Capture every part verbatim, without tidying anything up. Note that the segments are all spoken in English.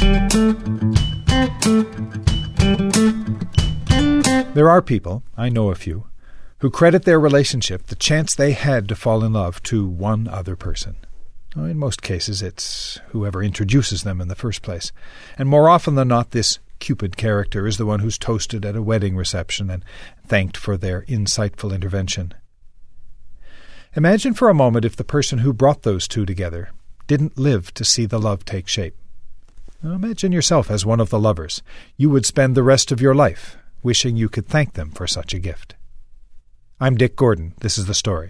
There are people, I know a few, who credit their relationship, the chance they had to fall in love, to one other person. In most cases, it's whoever introduces them in the first place. And more often than not, this Cupid character is the one who's toasted at a wedding reception and thanked for their insightful intervention. Imagine for a moment if the person who brought those two together didn't live to see the love take shape. Now imagine yourself as one of the lovers. You would spend the rest of your life wishing you could thank them for such a gift. I'm Dick Gordon. This is The Story.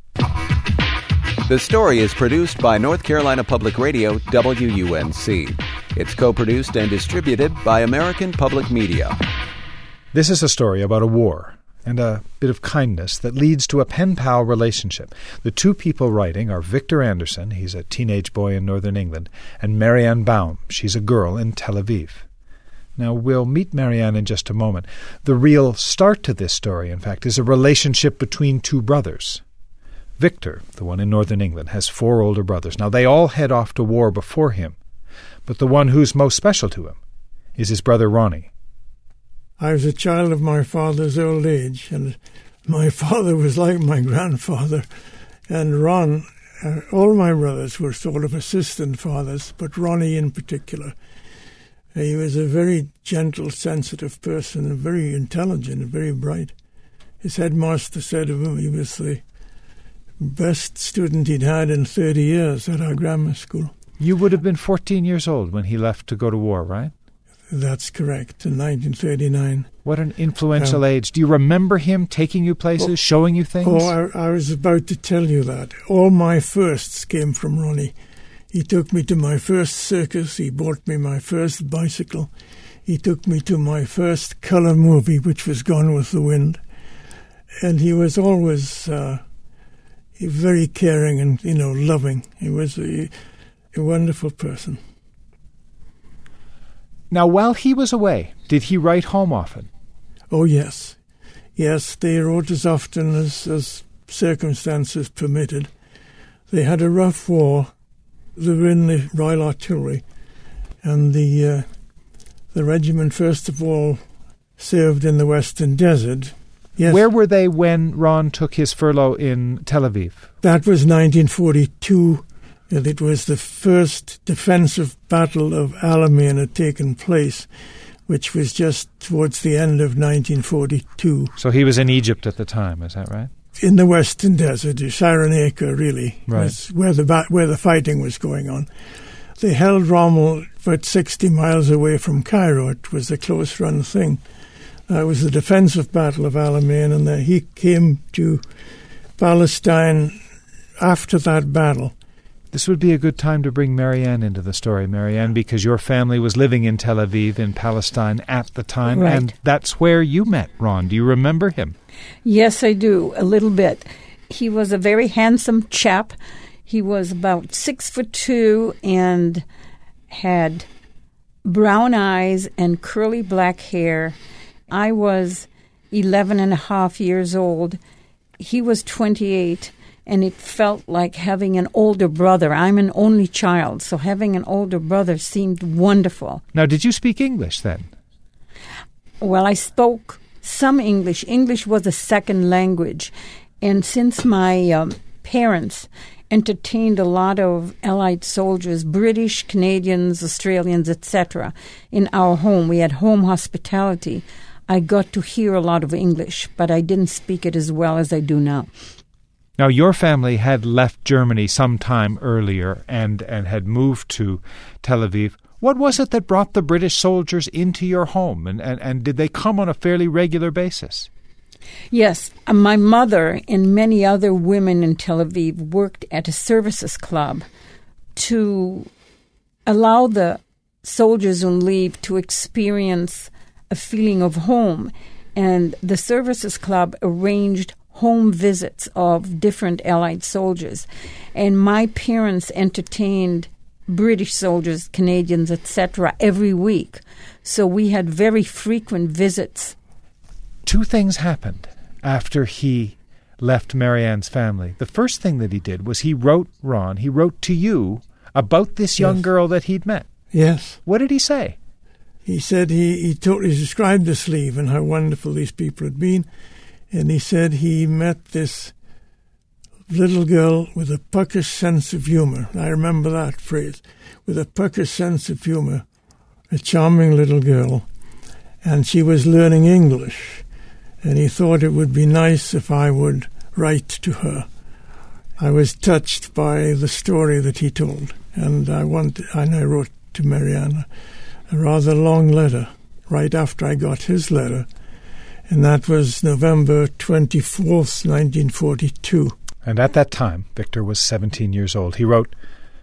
The Story is produced by North Carolina Public Radio, W U N C. It's co-produced and distributed by American Public Media. This is a story about a war and a bit of kindness that leads to a pen-pal relationship. The two people writing are Victor Anderson, he's a teenage boy in northern England, and Marianne Baum, she's a girl in Tel Aviv. Now, we'll meet Marianne in just a moment. The real start to this story, in fact, is a relationship between two brothers. Victor, the one in northern England, has four older brothers. Now, they all head off to war before him, but the one who's most special to him is his brother Ronnie. I was a child of my father's old age, and my father was like my grandfather. And Ron, uh, all my brothers were sort of assistant fathers, but Ronnie in particular. He was a very gentle, sensitive person, and very intelligent and very bright. His headmaster said of him he was the best student he'd had in thirty years at our grammar school. You would have been fourteen years old when he left to go to war, right? That's correct, in nineteen thirty-nine. What an influential um, age. Do you remember him taking you places, oh, showing you things? Oh, I, I was about to tell you that. All my firsts came from Ronnie. He took me to my first circus. He bought me my first bicycle. He took me to my first colour movie, which was Gone with the Wind. And he was always uh, very caring and, you know, loving. He was a, a wonderful person. Now, while he was away, did he write home often? Oh, yes. Yes, they wrote as often as, as circumstances permitted. They had a rough war. They were in the Royal Artillery, and the uh, the regiment, first of all, served in the Western Desert. Yes. Where were they when Ron took his furlough in Tel Aviv? That was nineteen forty-two. And it was the first defensive battle of Alamein had taken place, which was just towards the end of nineteen forty-two. So he was in Egypt at the time, is that right? In the Western Desert, Cyrenaica, really, right. was where the ba- where the fighting was going on. They held Rommel about sixty miles away from Cairo. It was a close-run thing. Uh, it was the defensive battle of Alamein, and uh, he came to Palestine after that battle. This would be a good time to bring Marianne into the story, Marianne, because your family was living in Tel Aviv, in Palestine, at the time, right. And that's where you met Ron. Do you remember him? Yes, I do, a little bit. He was a very handsome chap. He was about six foot two and had brown eyes and curly black hair. I was eleven and a half years old. He was twenty-eight. And it felt like having an older brother. I'm an only child, so having an older brother seemed wonderful. Now, did you speak English then? Well, I spoke some English. English was a second language. And since my um, parents entertained a lot of Allied soldiers, British, Canadians, Australians, et cetera, in our home, we had home hospitality, I got to hear a lot of English, but I didn't speak it as well as I do now. Now, your family had left Germany some time earlier and, and had moved to Tel Aviv. What was it that brought the British soldiers into your home, and, and, and did they come on a fairly regular basis? Yes. My mother and many other women in Tel Aviv worked at a services club to allow the soldiers on leave to experience a feeling of home. And the services club arranged home visits of different Allied soldiers. And my parents entertained British soldiers, Canadians, et cetera, every week. So we had very frequent visits. Two things happened after he left Marianne's family. The first thing that he did was he wrote Ron, he wrote to you about this young yes. girl that he'd met. Yes. What did he say? He said he, he, told, he described the sleeve and how wonderful these people had been. And he said he met this little girl with a puckish sense of humour. I remember that phrase. With a puckish sense of humour. A charming little girl. And she was learning English. And he thought it would be nice if I would write to her. I was touched by the story that he told. And I wanted, and I wrote to Marianne a rather long letter right after I got his letter. And that was November twenty-fourth, nineteen forty-two. And at that time, Victor was seventeen years old. He wrote,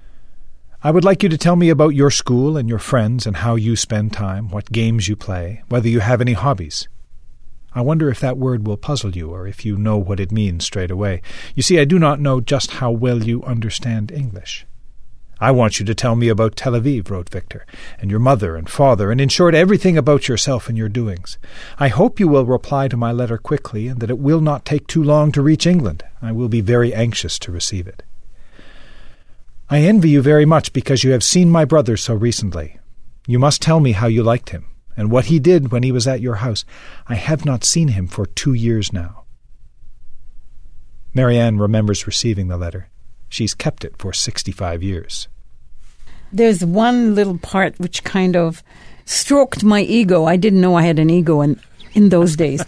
I would like you to tell me about your school and your friends and how you spend time, what games you play, whether you have any hobbies. I wonder if that word will puzzle you or if you know what it means straight away. You see, I do not know just how well you understand English. I want you to tell me about Tel Aviv, wrote Victor, and your mother and father, and in short, everything about yourself and your doings. I hope you will reply to my letter quickly and that it will not take too long to reach England. I will be very anxious to receive it. I envy you very much because you have seen my brother so recently. You must tell me how you liked him, and what he did when he was at your house. I have not seen him for two years now. Marianne remembers receiving the letter. She's kept it for sixty-five years. There's one little part which kind of stroked my ego. I didn't know I had an ego in, in those days.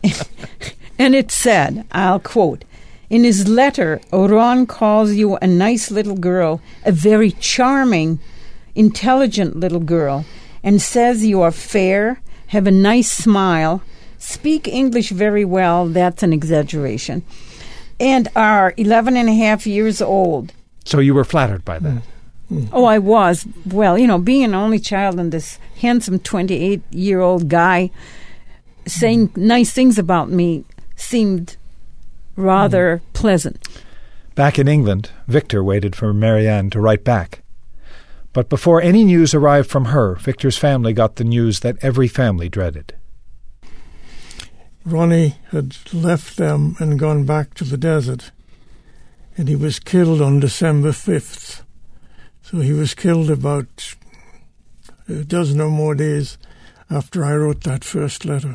And it said, I'll quote, in his letter, Ron calls you a nice little girl, a very charming, intelligent little girl, and says you are fair, have a nice smile, speak English very well, that's an exaggeration, and are eleven and a half years old. So you were flattered by that? Mm. Oh, I was. Well, you know, being an only child and this handsome twenty-eight-year-old guy saying mm. nice things about me seemed rather mm. pleasant. Back in England, Victor waited for Marianne to write back. But before any news arrived from her, Victor's family got the news that every family dreaded. Ronnie had left them and gone back to the desert, and he was killed on December fifth. So he was killed about a dozen or more days after I wrote that first letter.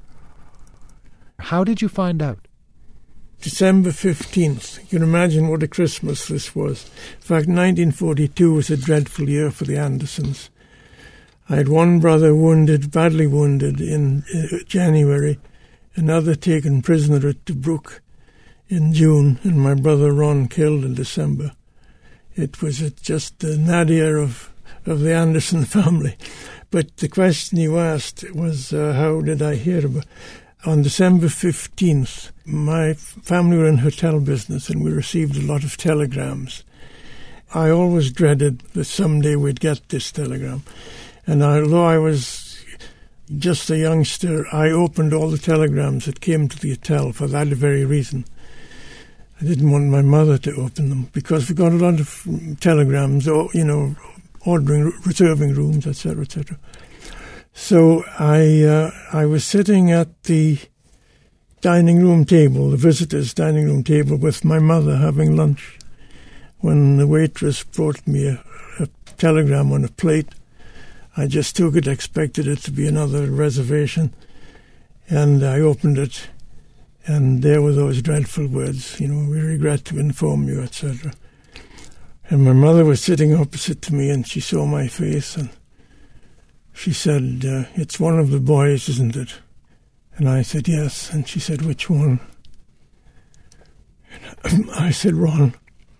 How did you find out? December fifteenth. You can imagine what a Christmas this was. In fact, nineteen forty-two was a dreadful year for the Andersons. I had one brother wounded, badly wounded, in uh, January, another taken prisoner at Tobruk in June, and my brother Ron killed in December. It was a, just the nadir of, of the Anderson family. But the question you asked was, uh, how did I hear about it? On December fifteenth, my family were in hotel business and we received a lot of telegrams. I always dreaded that someday we'd get this telegram. And although I was just a youngster, I opened all the telegrams that came to the hotel for that very reason. I didn't want my mother to open them because we got a lot of telegrams, you know, ordering, reserving rooms, et cetera, et cetera. So I uh, I was sitting at the dining room table, the visitors' dining room table, with my mother having lunch, when the waitress brought me a, a telegram on a plate. I just took it, expected it to be another reservation, and I opened it, and there were those dreadful words, you know, we regret to inform you, et cetera. And my mother was sitting opposite to me, and she saw my face, and she said, uh, it's one of the boys, isn't it? And I said, yes. And she said, which one? And I said, Ron.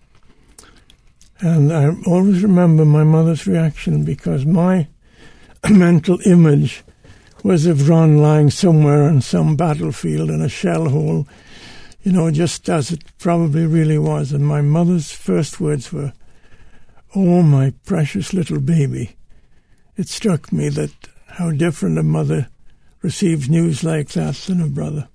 And I always remember my mother's reaction because my mental image was of Ron lying somewhere on some battlefield in a shell hole, you know, just as it probably really was. And my mother's first words were, oh, my precious little baby. It struck me that how different a mother receives news like that than a brother.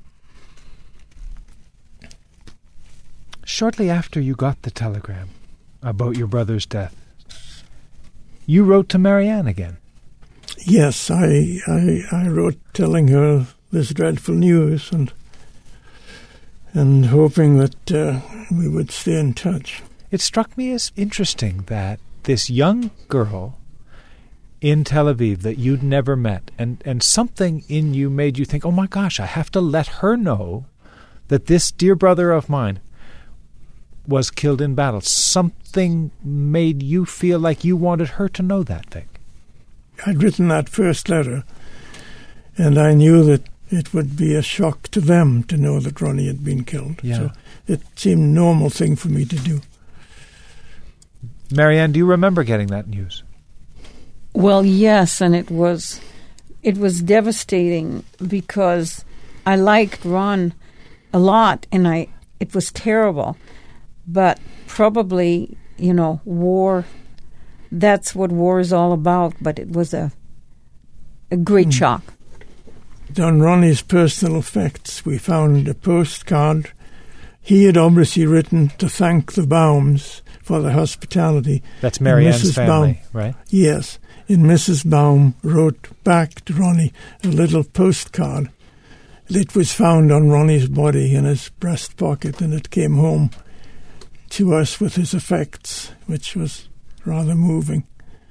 Shortly after you got the telegram about your brother's death, you wrote to Marianne again. Yes, I, I, I wrote telling her this dreadful news and and hoping that uh, we would stay in touch. It struck me as interesting that this young girl in Tel Aviv that you'd never met, and, and something in you made you think, oh my gosh, I have to let her know that this dear brother of mine was killed in battle. Something made you feel like you wanted her to know that thing. I'd written that first letter, and I knew that it would be a shock to them to know that Ronnie had been killed. Yeah. So it seemed a normal thing for me to do. Marianne, do you remember getting that news? Well, yes, and it was it was devastating because I liked Ron a lot, and I it was terrible. But probably, you know, war, that's what war is all about, but it was a a great mm. shock. On Ronnie's personal effects, we found a postcard. He had obviously written to thank the Baums for the hospitality. That's Marianne's Missus family, Baum, right? Yes. And Missus Baum wrote back to Ronnie a little postcard. It was found on Ronnie's body in his breast pocket, and it came home to us with his effects, which was rather moving.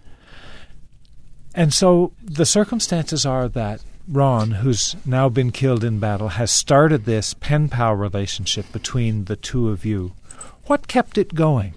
And so the circumstances are that Ron, who's now been killed in battle, has started this pen-pal relationship between the two of you. What kept it going?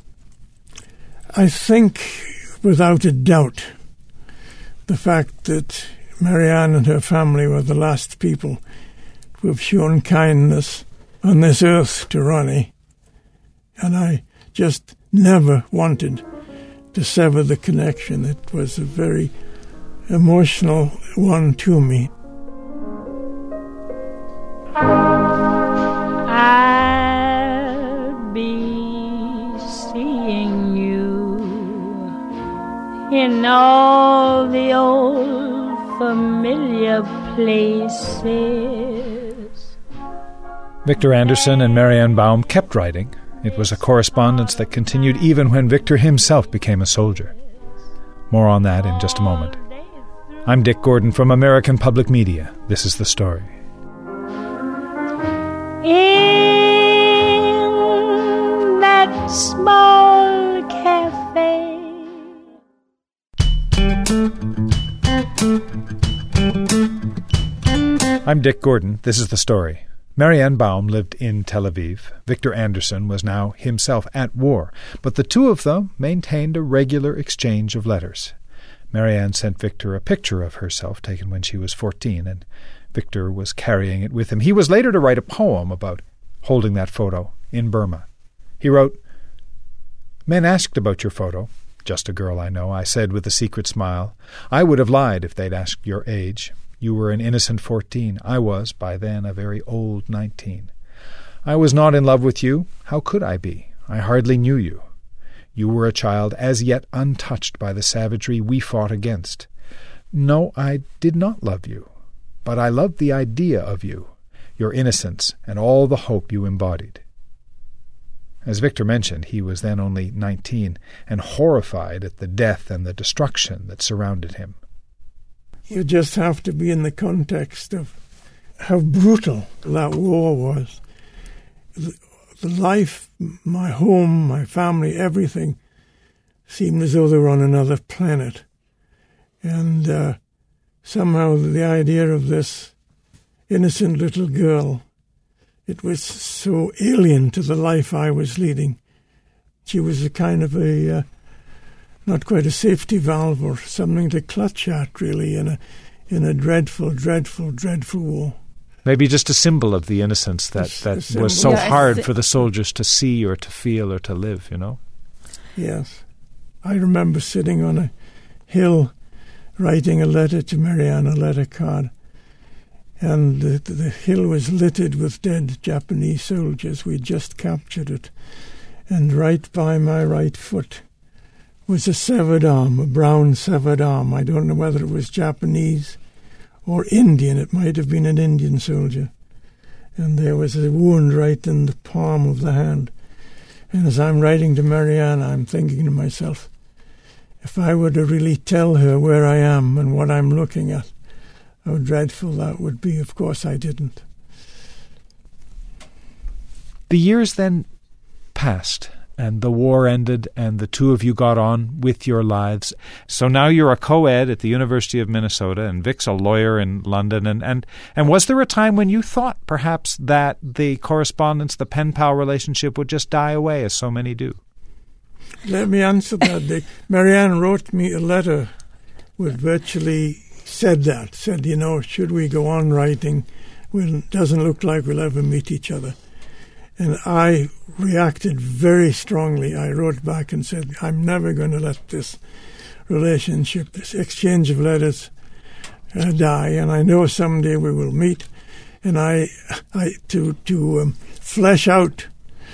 I think, without a doubt, the fact that Marianne and her family were the last people who have shown kindness on this earth to Ronnie. And I just never wanted to sever the connection. It was a very emotional one to me. I'll be seeing you in all the old familiar places. Victor Anderson and Marianne Baum kept writing. It was a correspondence that continued even when Victor himself became a soldier. More on that in just a moment. I'm Dick Gordon from American Public Media. This is The Story. In that small cafe. I'm Dick Gordon. This is The Story. Marianne Baum lived in Tel Aviv. Victor Anderson was now himself at war, but the two of them maintained a regular exchange of letters. Marianne sent Victor a picture of herself taken when she was fourteen, and Victor was carrying it with him. He was later to write a poem about holding that photo in Burma. He wrote, "Men asked about your photo. Just a girl I know, I said with a secret smile. I would have lied if they'd asked your age. You were an innocent fourteen. I was, by then, a very old nineteen. I was not in love with you. How could I be? I hardly knew you. You were a child as yet untouched by the savagery we fought against. No, I did not love you, but I loved the idea of you, your innocence, and all the hope you embodied." As Victor mentioned, he was then only nineteen, and horrified at the death and the destruction that surrounded him. You just have to be in the context of how brutal that war was. The, the life, my home, my family, everything seemed as though they were on another planet. And uh, somehow the idea of this innocent little girl, it was so alien to the life I was leading. She was a kind of a, uh, not quite a safety valve or something to clutch at, really, in a in a dreadful, dreadful, dreadful war. Maybe just a symbol of the innocence that, that was so yeah, hard th- for the soldiers to see or to feel or to live, you know? Yes. I remember sitting on a hill writing a letter to Marianne, a letter card, and the, the hill was littered with dead Japanese soldiers. We'd just captured it. And right by my right foot was a severed arm, a brown severed arm. I don't know whether it was Japanese or Indian. It might have been an Indian soldier. And there was a wound right in the palm of the hand. And as I'm writing to Marianne, I'm thinking to myself, if I were to really tell her where I am and what I'm looking at, how dreadful that would be. Of course I didn't. The years then passed, and the war ended, and the two of you got on with your lives. So now you're a co-ed at the University of Minnesota, and Vic's a lawyer in London. And, and, and was there a time when you thought perhaps that the correspondence, the pen-pal relationship would just die away, as so many do? Let me answer that, Dick. Marianne wrote me a letter which virtually said that, said, you know, should we go on writing? Well, it doesn't look like we'll ever meet each other. And I reacted very strongly. I wrote back and said, I'm never going to let this relationship, this exchange of letters uh, die, and I know someday we will meet. And I, I to, to um, flesh out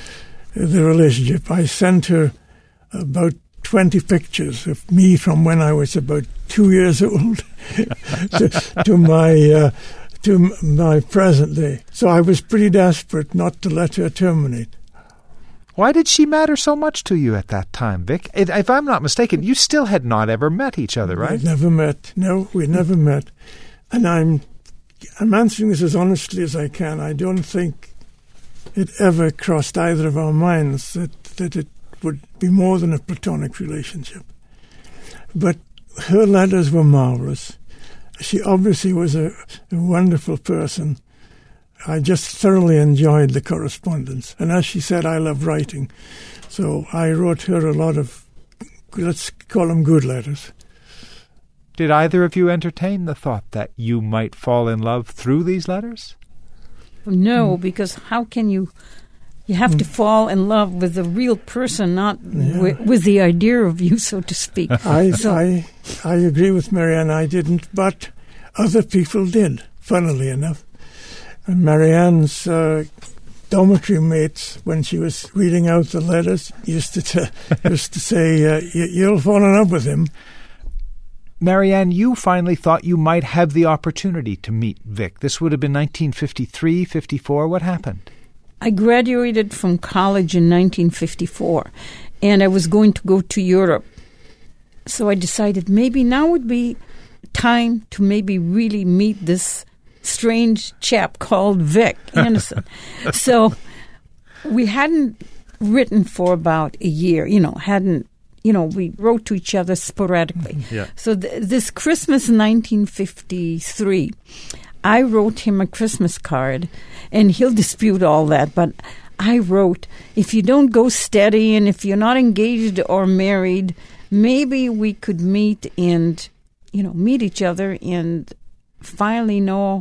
the relationship, I sent her about twenty pictures of me from when I was about two years old to, to my uh, to my present day. So I was pretty desperate not to let her terminate. Why did she matter so much to you at that time, Vic? If I'm not mistaken, you still had not ever met each other, right? We'd never met. No, we never met. And I'm I'm answering this as honestly as I can. I don't think it ever crossed either of our minds that, that it would be more than a platonic relationship. But her letters were marvelous. She obviously was a, a wonderful person. I just thoroughly enjoyed the correspondence. And as she said, I love writing. So I wrote her a lot of, let's call them good letters. Did either of you entertain the thought that you might fall in love through these letters? No, mm. because how can you... You have mm. to fall in love with a real person, not yeah. w- with the idea of you, so to speak. I, so. I I agree with Marianne. I didn't, but other people did, funnily enough. And Marianne's uh, dormitory mates, when she was reading out the letters, used to t- used to say, uh, "You'll fall in love with him." Marianne, you finally thought you might have the opportunity to meet Vic. This would have been nineteen fifty-three, fifty-four. What happened? I graduated from college in nineteen fifty-four, and I was going to go to Europe. So I decided maybe now would be time to maybe really meet this strange chap called Vic Anderson. So we hadn't written for about a year, you know, hadn't, you know, we wrote to each other sporadically. Yeah. So th- this Christmas nineteen fifty-three, I wrote him a Christmas card, and he'll dispute all that, but I wrote, if you don't go steady and if you're not engaged or married, maybe we could meet and, you know, meet each other and finally know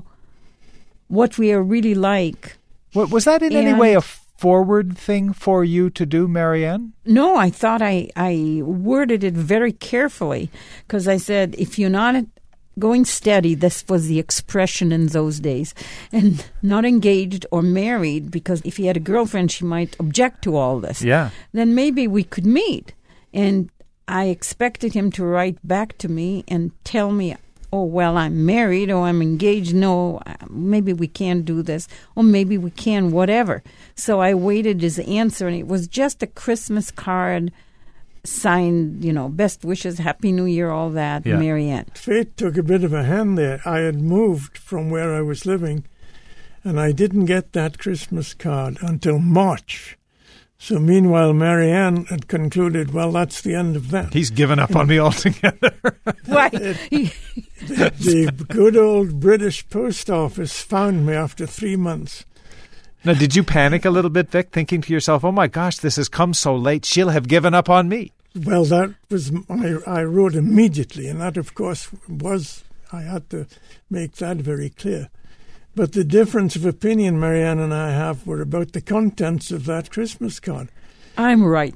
what we are really like. What, was that in and any way a forward thing for you to do, Marianne? No, I thought I, I worded it very carefully because I said, if you're not going steady, this was the expression in those days, and not engaged or married, because if he had a girlfriend, she might object to all this. Yeah. Then maybe we could meet. And I expected him to write back to me and tell me, oh, well, I'm married or I'm engaged. No, maybe we can't do this. Or maybe we can, whatever. So I waited his answer, and it was just a Christmas card signed, you know, best wishes, Happy New Year, all that, yeah. Marianne. Fate took a bit of a hand there. I had moved from where I was living, and I didn't get that Christmas card until March. So meanwhile, Marianne had concluded, well, that's the end of that. He's given up on me altogether. Right. the, the good old British post office found me after three months. Now, did you panic a little bit, Vic, thinking to yourself, oh my gosh, this has come so late, she'll have given up on me? Well, that was, I, I wrote immediately, and that, of course, was, I had to make that very clear. But the difference of opinion Marianne and I have were about the contents of that Christmas card. I'm right.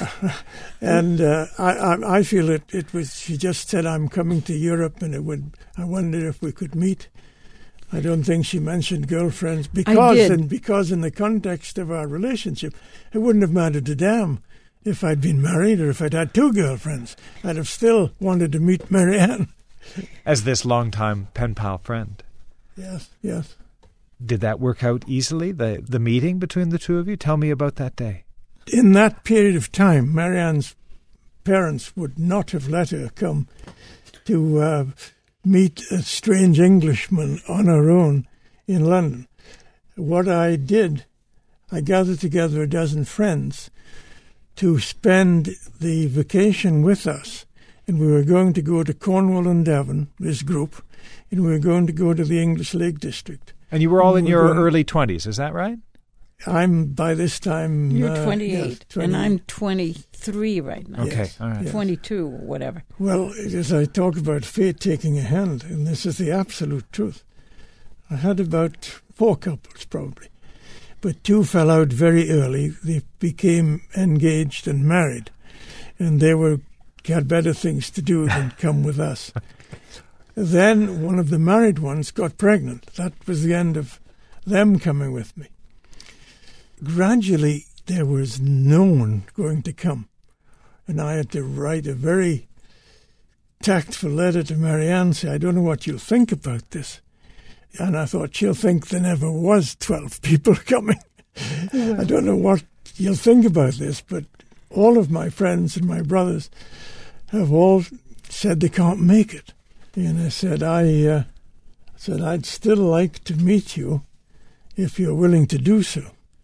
and uh, I, I, I feel it, it was, she just said, I'm coming to Europe, and it would, I wondered if we could meet. I don't think she mentioned girlfriends because, and because in the context of our relationship, it wouldn't have mattered a damn if I'd been married or if I'd had two girlfriends. I'd have still wanted to meet Marianne. As this longtime pen pal friend. Yes, yes. Did that work out easily, the, the meeting between the two of you? Tell me about that day. In that period of time, Marianne's parents would not have let her come to uh, meet a strange Englishman on her own in London. What I did, I gathered together a dozen friends to spend the vacation with us. And we were going to go to Cornwall and Devon, this group, and we were going to go to the English Lake District. And you were all in We your were going- early twenties, is that right? I'm, by this time... You're uh, twenty-eight, yes, twenty and I'm twenty-three right now. Okay, Yes. all right. Yeah. twenty-two or whatever. Well, as I talk about fate taking a hand, and this is the absolute truth, I had about four couples probably, but two fell out very early. They became engaged and married, and they were had better things to do than come with us. Then one of the married ones got pregnant. That was the end of them coming with me. Gradually, there was no one going to come, and I had to write a very tactful letter to Marianne, say, I don't know what you'll think about this. And I thought, she'll think there never was twelve people coming. I don't know what you'll think about this, but all of my friends and my brothers have all said they can't make it. And I said, I uh, said, I'd still like to meet you if you're willing to do so.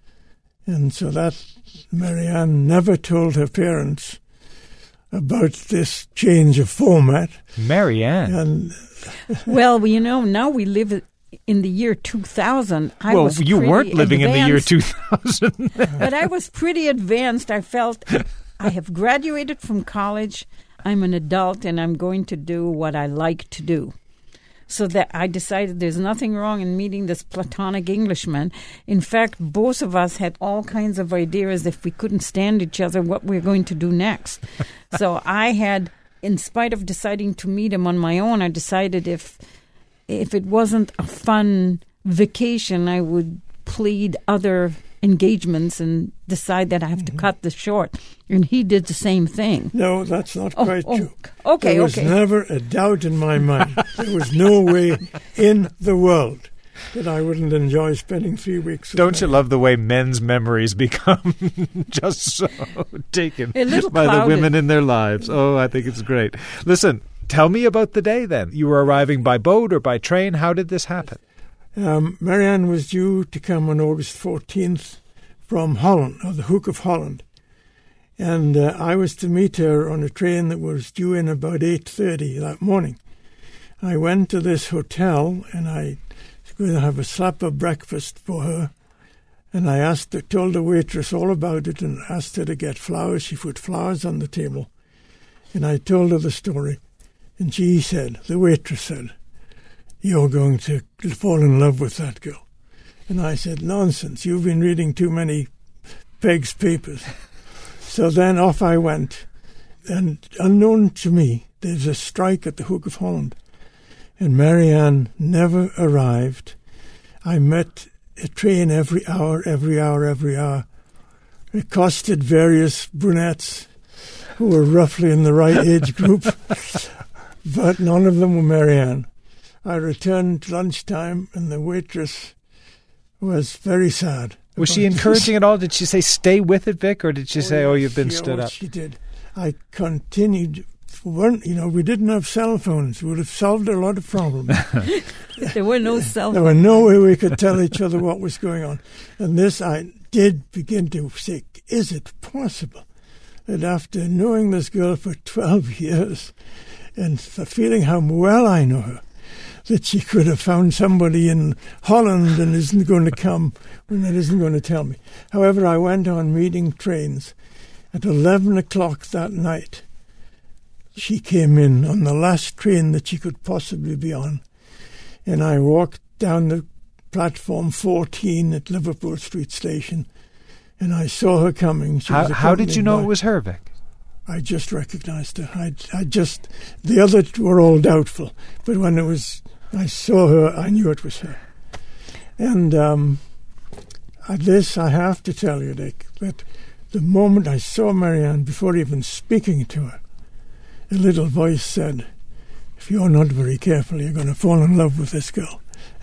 And so that Marianne never told her parents about this change of format. Marianne. And Well, you know, now we live in the year two thousand. I well, was you pretty weren't living in the year advanced, two thousand. but I was pretty advanced. I felt I have graduated from college. I'm an adult, and I'm going to do what I like to do. So that I decided there's nothing wrong in meeting this platonic Englishman. In fact, both of us had all kinds of ideas if we couldn't stand each other, what we're going to do next. So I had, in spite of deciding to meet him on my own, I decided if if it wasn't a fun vacation, I would plead other engagements and decide that I have to cut this short. And he did the same thing. no, that's not Oh, quite oh, true. okay, There was okay. never a doubt in my mind. There was no way in the world that I wouldn't enjoy spending three weeks with Don't you Marianne. love the way men's memories become just so taken A little by the clouded. women in their lives? Oh, I think it's great. Listen, tell me about the day then. You were arriving by boat or by train. How did this happen? Um, Marianne was due to come on August fourteenth from Holland, or the Hook of Holland. And uh, I was to meet her on a train that was due in about eight thirty that morning. I went to this hotel, and I was going to have a supper breakfast for her. And I asked her, told the waitress all about it, and asked her to get flowers. She put flowers on the table. And I told her the story. And she said, the waitress said, you're going to fall in love with that girl. And I said, nonsense, you've been reading too many Peg's papers. So then off I went. And unknown to me, there's a strike at the Hook of Holland. And Marianne never arrived. I met a train every hour, every hour, every hour. It accosted various brunettes who were roughly in the right age group, but none of them were Marianne. I returned lunchtime, and the waitress was very sad. Was she about this. encouraging at all? Did she say, stay with it, Vic? Or did she say, oh, yes, you've been yeah, stood well, up? She did. I continued. Weren't, you know, we didn't have cell phones. We would have solved a lot of problems. There were no cell There was no way we could tell each other what was going on. And this I did begin to say, is it possible that after knowing this girl for twelve years and the feeling how well I know her, that she could have found somebody in Holland and isn't going to come and that isn't going to tell me. However, I went on meeting trains. At eleven o'clock that night, she came in on the last train that she could possibly be on. And I walked down the platform fourteen at Liverpool Street Station, and I saw her coming. She How, was how did you accompanied know by- it was her, Vic? I just recognized her. I, I just, the others were all doubtful, but when it was, I saw her, I knew it was her. And um, at this, I have to tell you, Dick, that the moment I saw Marianne, before even speaking to her, a little voice said, if you're not very careful, you're going to fall in love with this girl.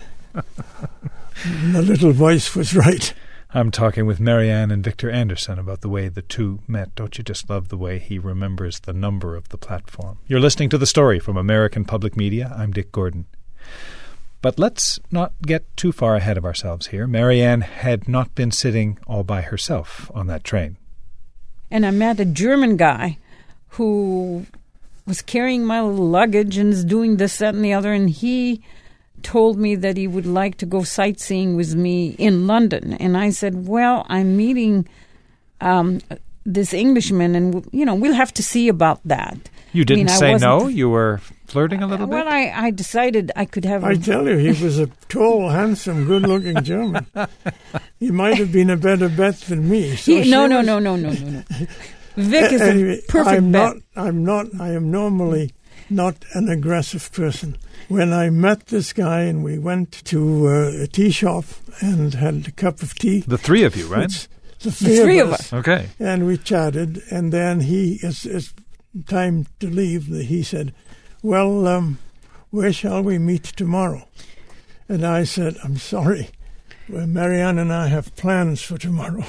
And the little voice was right. I'm talking with Marianne and Victor Anderson about the way the two met. Don't you just love the way he remembers the number of the platform? You're listening to The Story from American Public Media. I'm Dick Gordon. But let's not get too far ahead of ourselves here. Marianne had not been sitting all by herself on that train. and I met a German guy who was carrying my little luggage and is doing this, that, and the other, and he told me that he would like to go sightseeing with me in London. And I said, well, I'm meeting um, this Englishman, and, you know, we'll have to see about that. You didn't I mean, say I no? You were flirting a little well, bit? Well, I, I decided I could have... I a, tell you, he was a tall, handsome, good-looking German. He might have been a better bet than me. So he, no, no, was, no, no, no, no, no. Vic is anyway, a perfect I'm bet. Not, I'm not, I am normally not an aggressive person. When I met this guy and we went to uh, a tea shop and had a cup of tea. The three of you, right? The three, the three of, of us. us. Okay. And we chatted, and then he, it's, it's time to leave, he said, well, um, where shall we meet tomorrow? And I said, I'm sorry, well, Marianne and I have plans for tomorrow.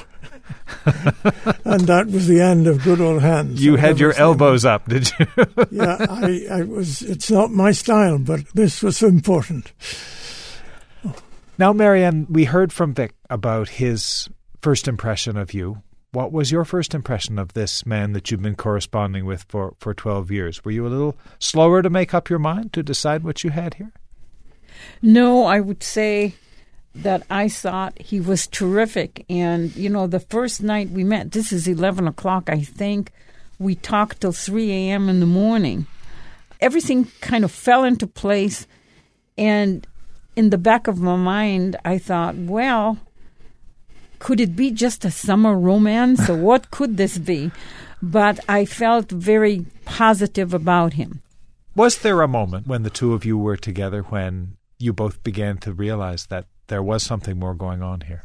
And that was the end of good old Hans. You I had your elbows him. up, did you? Yeah, I, I was. It's not my style, but this was important. Now, Marianne, we heard from Vic about his first impression of you. What was your first impression of this man that you've been corresponding with for, for twelve years? Were you a little slower to make up your mind, to decide what you had here? No, I would say that I thought he was terrific. And, you know, the first night we met, this is eleven o'clock, I think, we talked till three a.m. in the morning. Everything kind of fell into place. And in the back of my mind, I thought, well, could it be just a summer romance, or what could this be? But I felt very positive about him. Was there a moment when the two of you were together when you both began to realize that there was something more going on here?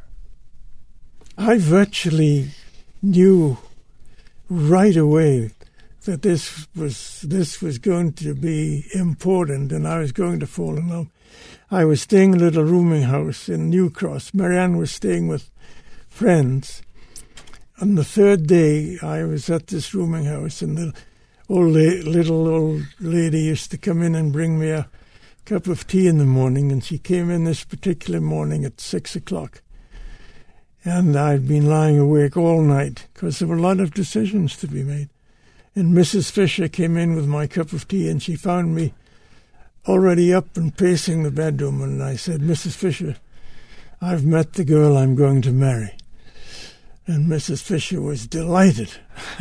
I virtually knew right away that this was this was going to be important, and I was going to fall in love. I was staying in a little rooming house in New Cross. Marianne was staying with friends. On the third day, I was at this rooming house, and the old la- little old lady used to come in and bring me a cup of tea in the morning, and she came in this particular morning at six o'clock. And I'd been lying awake all night because there were a lot of decisions to be made. And Missus Fisher came in with my cup of tea, and she found me already up and pacing the bedroom. And I said, Missus Fisher, I've met the girl I'm going to marry. And Missus Fisher was delighted.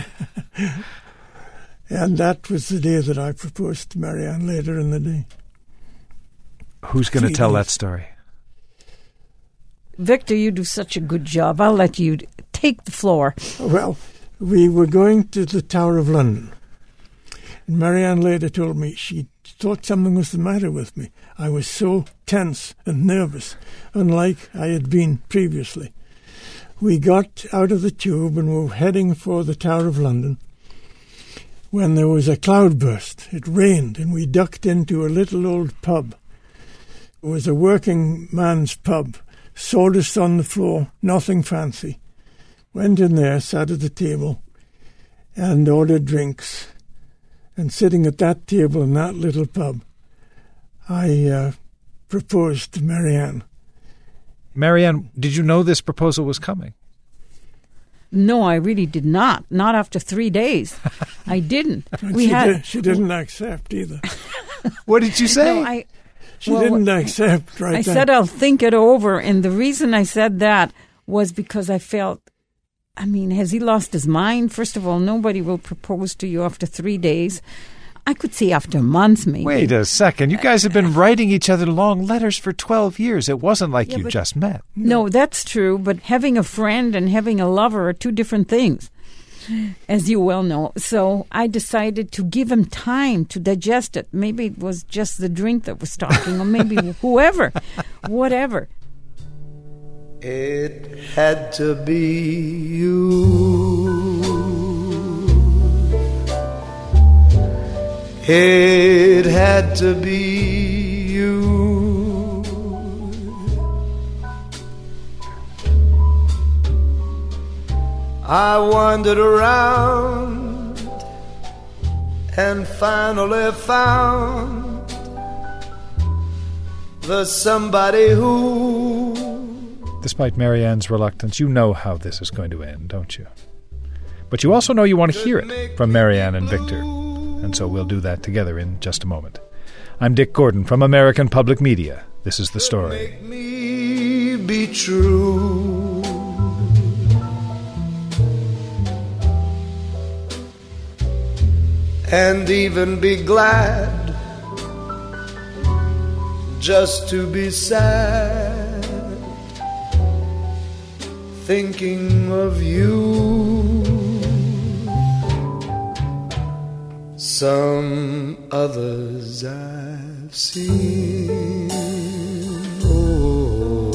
And that was the day that I proposed to Marianne later in the day. Who's going to tell days. that story? Victor, you do such a good job. I'll let you take the floor. Well, we were going to the Tower of London. And Marianne later told me she thought something was the matter with me. I was so tense and nervous, unlike I had been previously. We got out of the tube and were heading for the Tower of London when there was a cloudburst. It rained, and we ducked into a little old pub. It was a working man's pub, sawdust on the floor, nothing fancy. Went in there, sat at the table, and ordered drinks. And sitting at that table in that little pub, I uh, proposed to Marianne. Marianne, did you know this proposal was coming? No, I really did not. Not after three days. I didn't. And we she, had. did, she didn't accept either. What did you say? No, I. She Well, didn't accept right I then. said I'll think it over, and the reason I said that was because I felt, I mean, has he lost his mind? First of all, nobody will propose to you after three days. I could see after months, maybe. Wait a second. You guys have been writing each other long letters for twelve years. It wasn't like Yeah, you but- just met. No, that's true, but having a friend and having a lover are two different things, as you well know. So I decided to give him time to digest it. Maybe it was just the drink that was talking, or maybe whoever, whatever. It had to be you. It had to be you. I wandered around and finally found the somebody who. Despite Marianne's reluctance, you know how this is going to end, don't you? But you also know you want to hear it from Marianne and Victor. And so we'll do that together in just a moment. I'm Dick Gordon from American Public Media. This is The Story. Make me be true. And even be glad just to be sad, thinking of you. Some others I've seen, oh,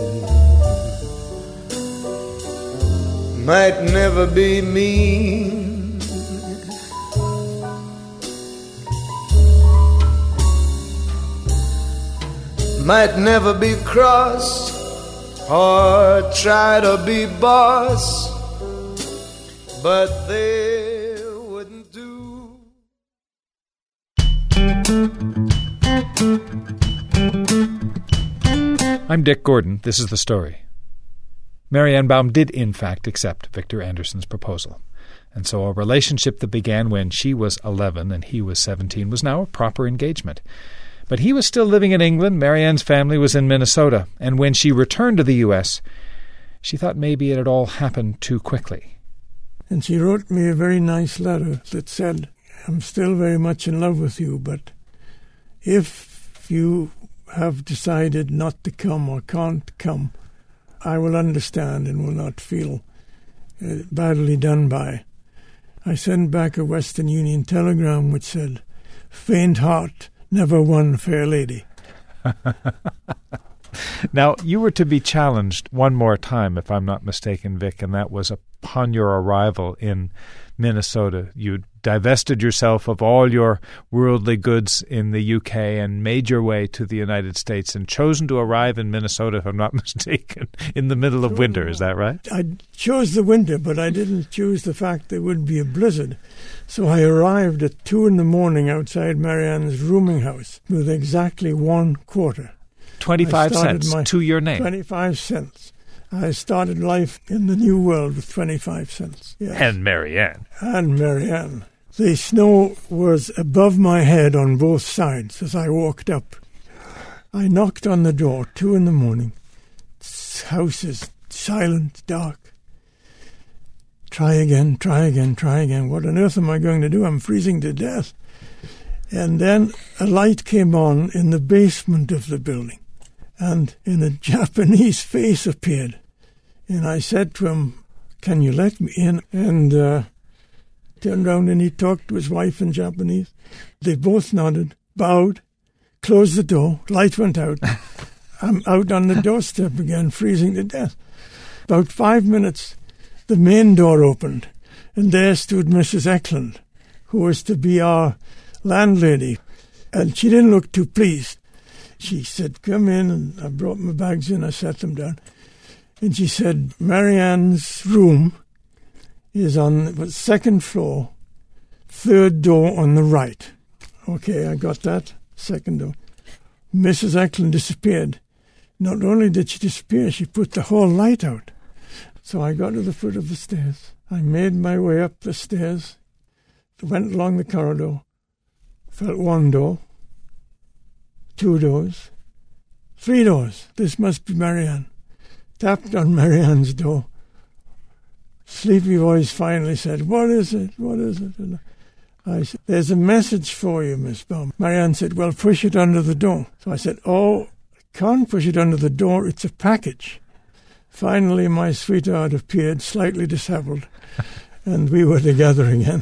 might never be mean, might never be cross or try to be boss, but they wouldn't do. I'm Dick Gordon. This is The Story. Marianne Baum did, in fact, accept Victor Anderson's proposal. And so a relationship that began when she was eleven and he was seventeen was now a proper engagement. But he was still living in England, Marianne's family was in Minnesota, and when she returned to the U S, she thought maybe it had all happened too quickly. And she wrote me a very nice letter that said, I'm still very much in love with you, but if you have decided not to come or can't come, I will understand and will not feel uh, badly done by. I sent back a Western Union telegram which said, faint heart never won fair lady. Now, you were to be challenged one more time, if I'm not mistaken, Vic, and that was upon your arrival in Minnesota. You divested yourself of all your worldly goods in the U K and made your way to the United States and chosen to arrive in Minnesota, if I'm not mistaken, in the middle of winter. Is that right? I chose the winter, but I didn't choose the fact there would be a blizzard. So I arrived at two in the morning outside Marianne's rooming house with exactly one quarter. twenty-five cents my, to your name. twenty-five cents. I started life in the new world with twenty-five cents. Yes. And Marianne. And Marianne. The snow was above my head on both sides as I walked up. I knocked on the door, two in the morning. The house is silent, dark. Try again, try again, try again. What on earth am I going to do? I'm freezing to death. And then a light came on in the basement of the building, and in a Japanese face appeared. And I said to him, can you let me in? And uh, turned around and he talked to his wife in Japanese. They both nodded, bowed, closed the door, light went out. I'm out on the doorstep again, freezing to death. About five minutes, the main door opened, and there stood Missus Eklund, who was to be our landlady. And she didn't look too pleased. She said, come in, and I brought my bags in, I set them down. And she said, Marianne's room is on the second floor, third door on the right. Okay, I got that, second door. Missus Eklund disappeared. Not only did she disappear, she put the whole light out. So I got to the foot of the stairs. I made my way up the stairs, went along the corridor, felt one door, two doors, three doors. This must be Marianne. Tapped on Marianne's door. Sleepy voice finally said, what is it? What is it? And I said, there's a message for you, Miss Baum. Marianne said, well, push it under the door. So I said, oh, I can't push it under the door. It's a package. Finally, my sweetheart appeared, slightly disheveled, and we were together again.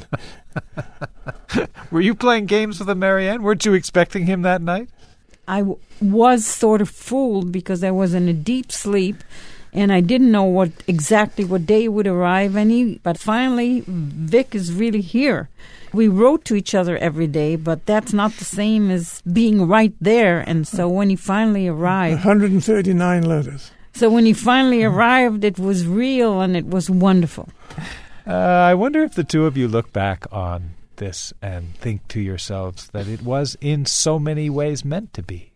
Were you playing games with a Marianne? Weren't you expecting him that night? I w- was sort of fooled because I was in a deep sleep and I didn't know what exactly what day he would arrive. And he, but finally, Vic is really here. We wrote to each other every day, but that's not the same as being right there. And so when he finally arrived... one hundred thirty-nine letters. So when he finally arrived, it was real and it was wonderful. Uh, I wonder if the two of you look back on this and think to yourselves that it was in so many ways meant to be.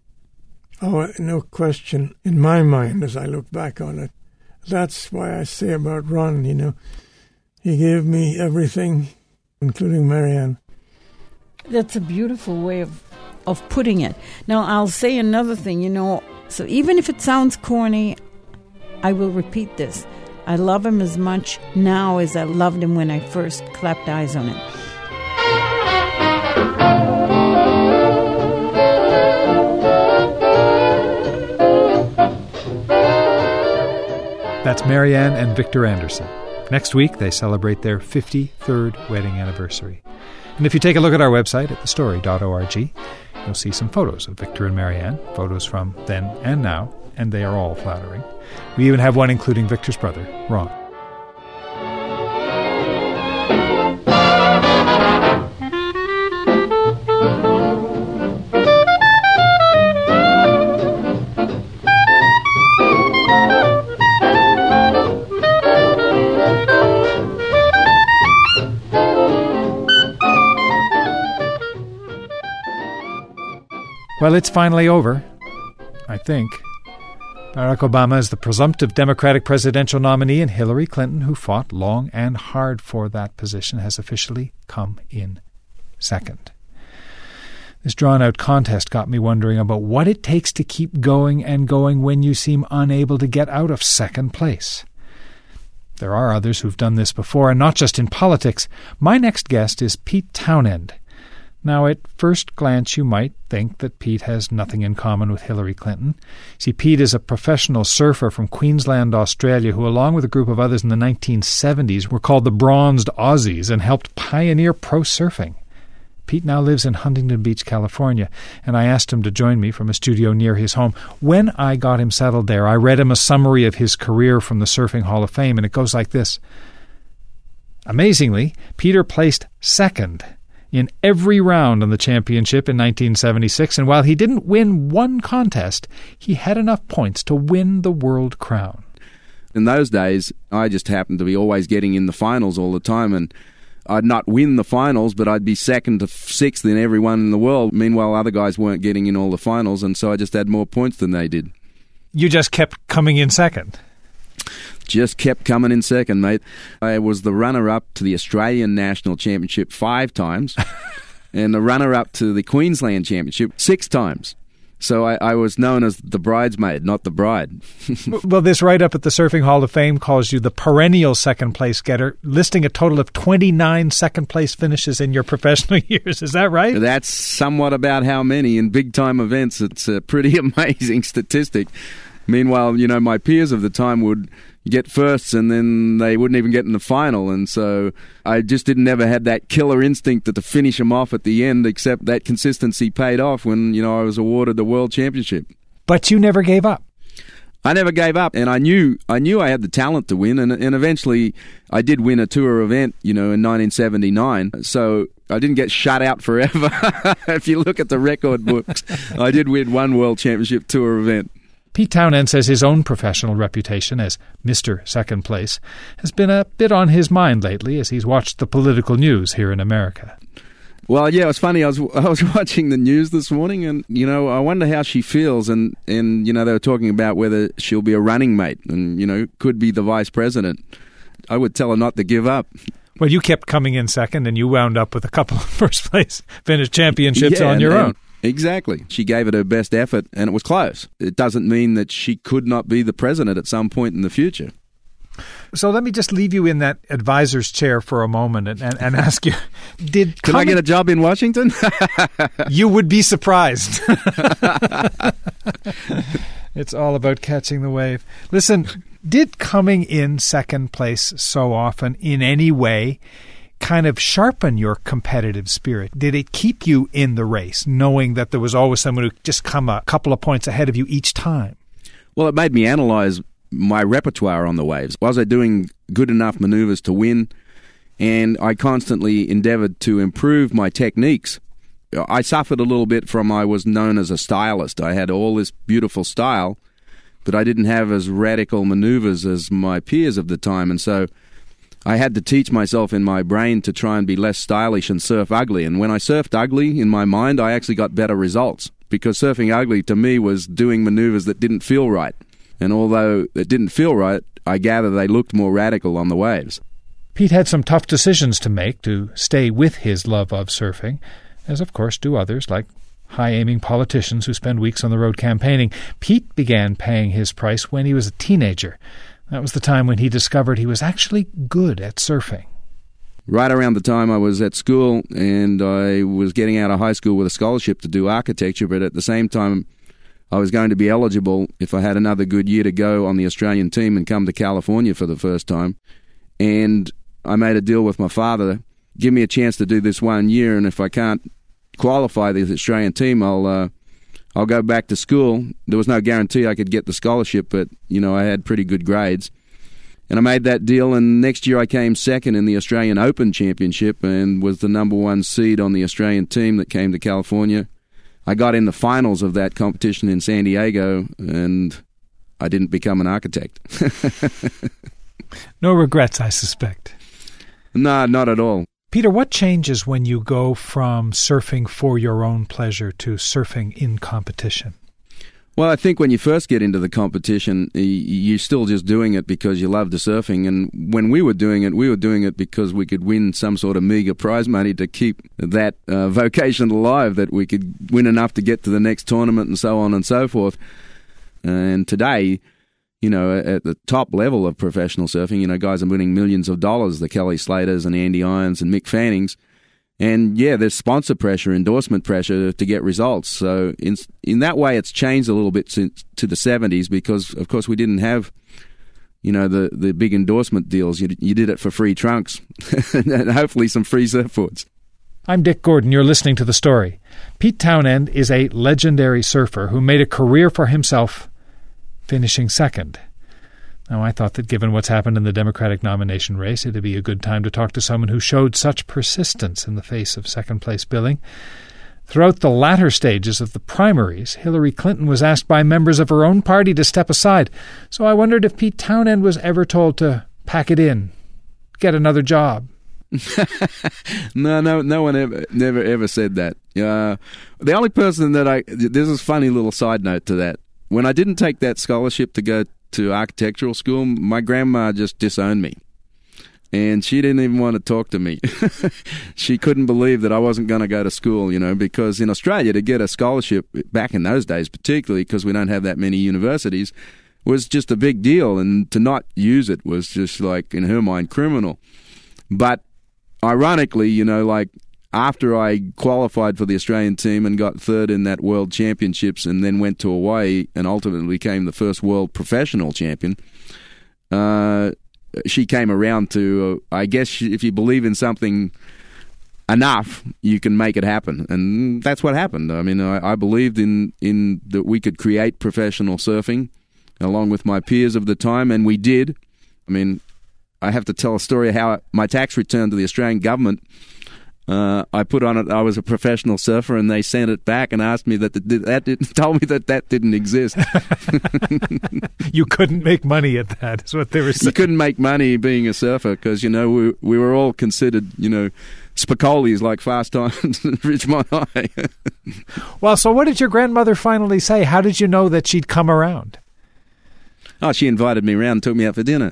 Oh, no question in my mind as I look back on it. That's why I say about Ron, you know, he gave me everything, including Marianne. That's a beautiful way of, of putting it. Now, I'll say another thing, you know, so even if it sounds corny, I will repeat this. I love him as much now as I loved him when I first clapped eyes on him. That's Marianne and Victor Anderson. Next week, they celebrate their fifty-third wedding anniversary. And if you take a look at our website at the story dot org, you'll see some photos of Victor and Marianne, photos from then and now, and they are all flattering. We even have one including Victor's brother, Ron. Well, it's finally over, I think. Barack Obama is the presumptive Democratic presidential nominee, and Hillary Clinton, who fought long and hard for that position, has officially come in second. This drawn-out contest got me wondering about what it takes to keep going and going when you seem unable to get out of second place. There are others who've done this before, and not just in politics. My next guest is Pete Townend. Now, at first glance, you might think that Pete has nothing in common with Hillary Clinton. See, Pete is a professional surfer from Queensland, Australia, who, along with a group of others in the nineteen seventies, were called the Bronzed Aussies and helped pioneer pro surfing. Pete now lives in Huntington Beach, California, and I asked him to join me from a studio near his home. When I got him settled there, I read him a summary of his career from the Surfing Hall of Fame, and it goes like this. Amazingly, Peter placed second in every round on the championship in nineteen seventy-six, and while he didn't win one contest, he had enough points to win the world crown. In those days, I just happened to be always getting in the finals all the time, and I'd not win the finals, but I'd be second to sixth in everyone in the world. Meanwhile, other guys weren't getting in all the finals, and so I just had more points than they did. You just kept coming in second? Just kept coming in second, mate. I was the runner-up to the Australian National Championship five times and the runner-up to the Queensland Championship six times. So I, I was known as the bridesmaid, not the bride. Well, this write-up at the Surfing Hall of Fame calls you the perennial second-place getter, listing a total of twenty-nine second-place finishes in your professional years. Is that right? That's somewhat about how many. In big-time events, it's a pretty amazing statistic. Meanwhile, you know, my peers of the time would get firsts and then they wouldn't even get in the final, and so I just didn't ever had that killer instinct to finish them off at the end, except that consistency paid off when, you know, I was awarded the World Championship. But you never gave up. I never gave up, and I knew I knew I had the talent to win, and, and eventually I did win a tour event, you know, in nineteen seventy-nine, so I didn't get shut out forever. If you look at the record books, I did win one World Championship tour event. Pete Townend says his own professional reputation as Mister Second Place has been a bit on his mind lately as he's watched the political news here in America. Well, yeah, it was funny. I was I was watching the news this morning, and, you know, I wonder how she feels. And, and, you know, they were talking about whether she'll be a running mate and, you know, could be the vice president. I would tell her not to give up. Well, you kept coming in second, and you wound up with a couple of first place finish championships yeah, on your and, own. And, Exactly. She gave it her best effort, and it was close. It doesn't mean that she could not be the president at some point in the future. So let me just leave you in that advisor's chair for a moment and, and, and ask you, did Can coming, I get a job in Washington? You would be surprised. It's all about catching the wave. Listen, did coming in second place so often in any way kind of sharpen your competitive spirit? Did it keep you in the race, knowing that there was always someone who just come a couple of points ahead of you each time? Well, it made me analyze my repertoire on the waves. Was I doing good enough maneuvers to win? And I constantly endeavored to improve my techniques. I suffered a little bit from I was known as a stylist. I had all this beautiful style, but I didn't have as radical maneuvers as my peers of the time, and so I had to teach myself in my brain to try and be less stylish and surf ugly. And when I surfed ugly, in my mind, I actually got better results, because surfing ugly to me was doing maneuvers that didn't feel right. And although it didn't feel right, I gather they looked more radical on the waves. Pete had some tough decisions to make to stay with his love of surfing, as of course do others, like high-aiming politicians who spend weeks on the road campaigning. Pete began paying his price when he was a teenager. That was the time when he discovered he was actually good at surfing. Right around the time I was at school, and I was getting out of high school with a scholarship to do architecture, but at the same time I was going to be eligible, if I had another good year to go, on the Australian team and come to California for the first time. And I made a deal with my father, give me a chance to do this one year, and if I can't qualify the Australian team, I'll uh, I'll go back to school. There was no guarantee I could get the scholarship, but, you know, I had pretty good grades. And I made that deal, and next year I came second in the Australian Open Championship and was the number one seed on the Australian team that came to California. I got in the finals of that competition in San Diego, and I didn't become an architect. No regrets, I suspect. No, not at all. Peter, what changes when you go from surfing for your own pleasure to surfing in competition? Well, I think when you first get into the competition, you're still just doing it because you love the surfing. And when we were doing it, we were doing it because we could win some sort of meager prize money to keep that uh, vocation alive, that we could win enough to get to the next tournament and so on and so forth. And today, you know, at the top level of professional surfing, you know, guys are winning millions of dollars, the Kelly Slaters and Andy Irons and Mick Fannings. And, yeah, there's sponsor pressure, endorsement pressure to get results. So in in that way, it's changed a little bit since to the seventies because, of course, we didn't have, you know, the, the big endorsement deals. You, you did it for free trunks and hopefully some free surfboards. I'm Dick Gordon. You're listening to The Story. Pete Townend is a legendary surfer who made a career for himself finishing second. Now, I thought that given what's happened in the Democratic nomination race, it'd be a good time to talk to someone who showed such persistence in the face of second-place billing. Throughout the latter stages of the primaries, Hillary Clinton was asked by members of her own party to step aside. So I wondered if Pete Townend was ever told to pack it in, get another job. no, no, no one ever, never, ever said that. Uh, the only person that I, there's a funny little side note to that. When I didn't take that scholarship to go to architectural school, my grandma just disowned me. And she didn't even want to talk to me. She couldn't believe that I wasn't going to go to school, you know, because in Australia to get a scholarship, back in those days particularly, because we don't have that many universities, was just a big deal. And to not use it was just like, in her mind, criminal. But ironically, you know, like, after I qualified for the Australian team and got third in that World Championships and then went to Hawaii and ultimately became the first world professional champion, uh, she came around to, uh, I guess if you believe in something enough, you can make it happen. And that's what happened. I mean, I, I believed in, in that we could create professional surfing along with my peers of the time, and we did. I mean, I have to tell a story of how my tax return to the Australian government, Uh, I put on it, I was a professional surfer, and they sent it back and asked me that the, that didn't, told me that that didn't exist. You couldn't make money at that, is what they were saying. You couldn't make money being a surfer because, you know, we we were all considered, you know, Spicolis like Fast Times and Ridgemont High. Well, so what did your grandmother finally say? How did you know that she'd come around? Oh, she invited me around and took me out for dinner.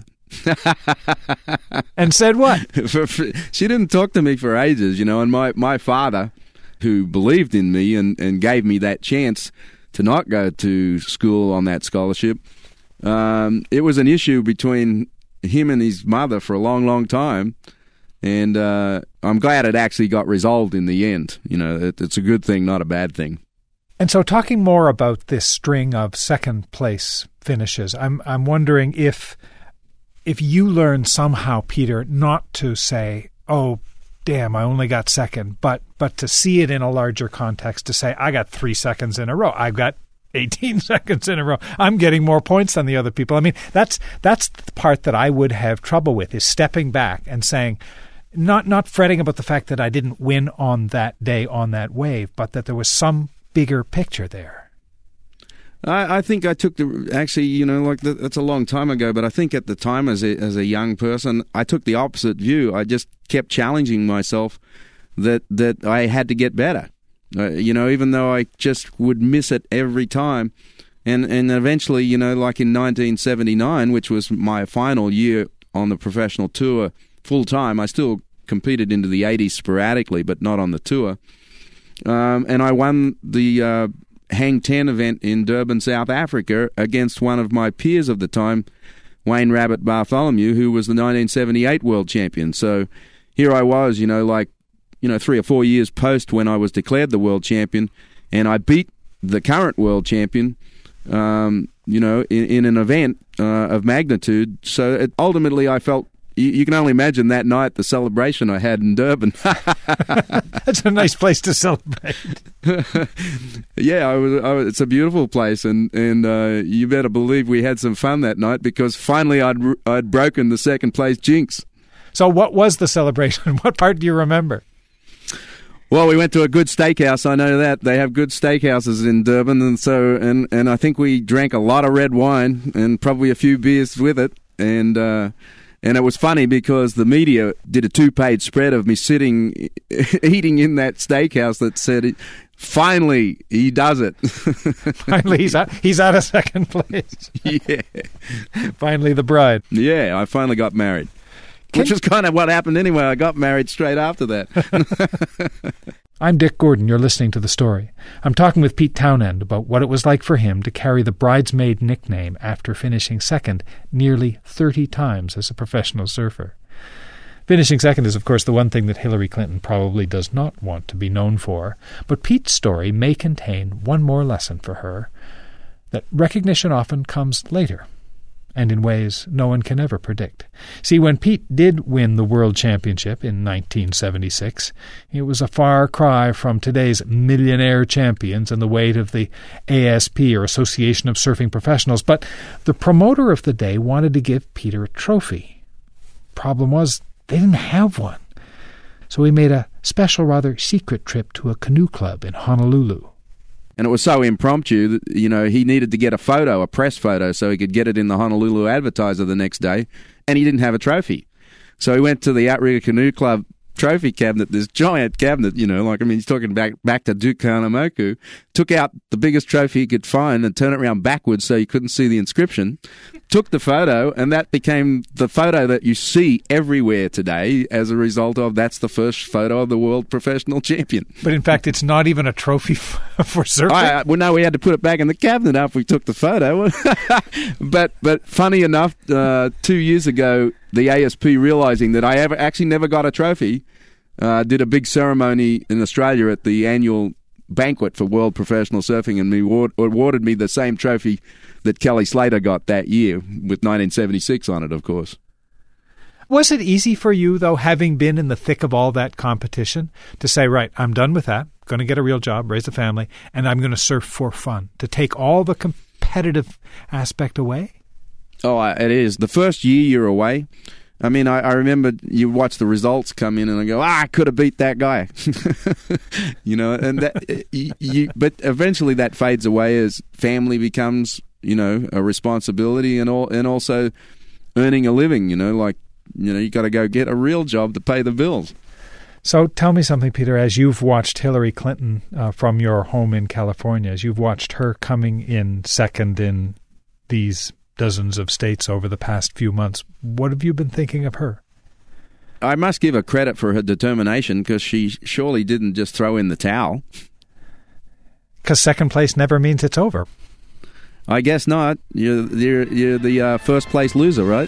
And said what? She didn't talk to me for ages, you know, and my, my father, who believed in me and, and gave me that chance to not go to school on that scholarship, um, it was an issue between him and his mother for a long, long time, and uh, I'm glad it actually got resolved in the end. You know, it, it's a good thing, not a bad thing. And so talking more about this string of second-place finishes, I'm I'm wondering if... If you learn somehow, Peter, not to say, oh, damn, I only got second, but but to see it in a larger context, to say, I got three seconds in a row. I've got eighteen seconds in a row. I'm getting more points than the other people. I mean, that's that's the part that I would have trouble with, is stepping back and saying, not not fretting about the fact that I didn't win on that day, on that wave, but that there was some bigger picture there. I, I think I took the, actually, you know, like the, that's a long time ago, but I think at the time as a, as a young person, I took the opposite view. I just kept challenging myself that, that I had to get better, uh, you know, even though I just would miss it every time. And, and eventually, you know, like in nineteen seventy-nine, which was my final year on the professional tour full-time. I still competed into the eighties sporadically, but not on the tour. Um, and I won the uh, Hang ten event in Durban, South Africa, against one of my peers of the time, Wayne Rabbit Bartholomew, who was the nineteen seventy-eight world champion. So here I was, you know, like, you know, three or four years post when I was declared the world champion, and I beat the current world champion, um, you know, in, in an event uh, of magnitude. So it, ultimately I felt, you, you can only imagine that night, the celebration I had in Durban. That's a nice place to celebrate. Yeah, I was, I was, it's a beautiful place, and, and uh, you better believe we had some fun that night, because finally I'd, I'd broken the second place jinx. So what was the celebration? What part do you remember? Well, we went to a good steakhouse. I know that they have good steakhouses in Durban, and so and, and I think we drank a lot of red wine and probably a few beers with it. And uh, and it was funny because the media did a two-page spread of me sitting eating in that steakhouse that said, "Finally, he does it." Finally, he's out, he's out of second place. Yeah. Finally, the bride. Yeah, I finally got married. Which is kind of what happened anyway. I got married straight after that. I'm Dick Gordon. You're listening to The Story. I'm talking with Pete Townend about what it was like for him to carry the bridesmaid nickname after finishing second nearly thirty times as a professional surfer. Finishing second is, of course, the one thing that Hillary Clinton probably does not want to be known for. But Pete's story may contain one more lesson for her, that recognition often comes later, and in ways no one can ever predict. See, when Pete did win the World Championship in nineteen seventy-six, it was a far cry from today's millionaire champions and the weight of the A S P, or Association of Surfing Professionals, but the promoter of the day wanted to give Peter a trophy. Problem was, they didn't have one. So he made a special, rather secret trip to a canoe club in Honolulu. And it was so impromptu that, you know, he needed to get a photo, a press photo, so he could get it in the Honolulu Advertiser the next day, and he didn't have a trophy. So he went to the Outrigger Canoe Club trophy cabinet, this giant cabinet, you know, like, I mean, he's talking back back to Duke Kahanamoku, took out the biggest trophy he could find and turned it around backwards so you couldn't see the inscription, took the photo, and that became the photo that you see everywhere today as a result of that's the first photo of the world professional champion. But in fact, it's not even a trophy f- for surfing. I, well, no, we had to put it back in the cabinet after we took the photo. but but funny enough, uh, two years ago, the A S P, realising that I ever, actually never got a trophy, uh, did a big ceremony in Australia at the annual banquet for World Professional Surfing, and me award, awarded me the same trophy that Kelly Slater got that year, with nineteen seventy-six on it, of course. Was it easy for you, though, having been in the thick of all that competition, to say, right, I'm done with that, going to get a real job, raise a family, and I'm going to surf for fun, to take all the competitive aspect away? Oh, it is. The first year you're away, I mean, I, I remember you watch the results come in and I go, ah, I could have beat that guy. You know, and that, you, you, but eventually that fades away as family becomes, you know, a responsibility, and all, and also earning a living, you know, like, you know, you got to go get a real job to pay the bills. So tell me something, Peter, as you've watched Hillary Clinton uh, from your home in California, as you've watched her coming in second in these dozens of states over the past few months, what have you been thinking of her? I must give her credit for her determination, because she surely didn't just throw in the towel. Because second place never means it's over. I guess not. You're, you're, you're the uh, first place loser, right?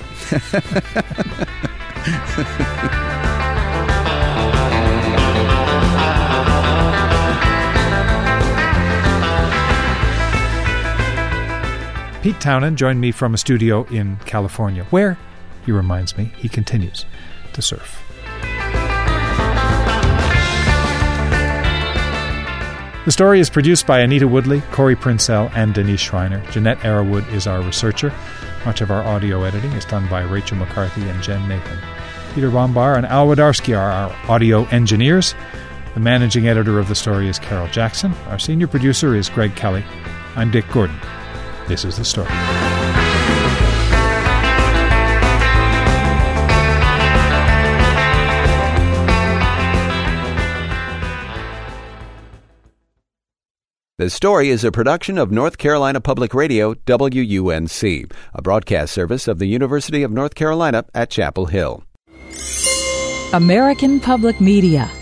Pete Townend joined me from a studio in California, where, he reminds me, he continues to surf. The Story is produced by Anita Woodley, Corey Princell, and Denise Schreiner. Jeanette Arrowwood is our researcher. Much of our audio editing is done by Rachel McCarthy and Jen Nathan. Peter Rombar and Al Wadarski are our audio engineers. The managing editor of The Story is Carol Jackson. Our senior producer is Greg Kelly. I'm Dick Gordon. This is The Story. The Story is a production of North Carolina Public Radio, W U N C, a broadcast service of the University of North Carolina at Chapel Hill. American Public Media.